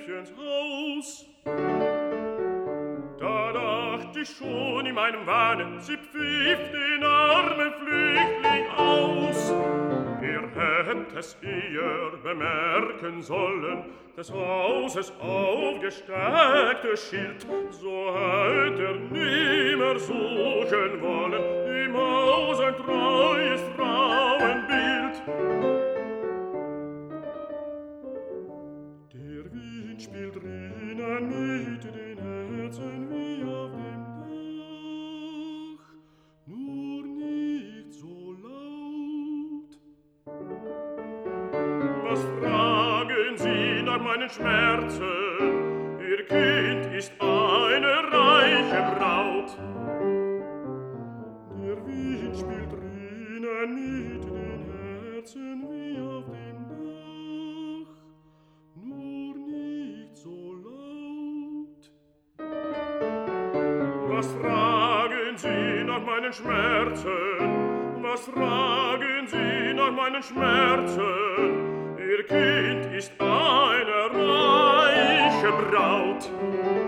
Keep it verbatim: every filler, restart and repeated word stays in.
Mädchens Haus. Da dacht ich schon in meinem Wahn, sie pfiff den armen Flüchtling aus. Er hätte es eher bemerken sollen, des Hauses aufgestecktes Schild, so hätt er nimmer suchen wollen, im Haus ein treues Frauenbild. Der Wind spielt drinnen mit den Herzen wie auf dem Dach, nur nicht so laut. Was fragen Sie nach meinen Schmerzen? Ihr Kind ist eine reiche Braut. Der Wind spielt drinnen mit den Herzen wie auf dem Dach, nur nicht so laut. Was fragen Sie nach meinen Schmerzen? Was fragen Sie nach meinen Schmerzen? Ihr Kind ist eine reiche Braut.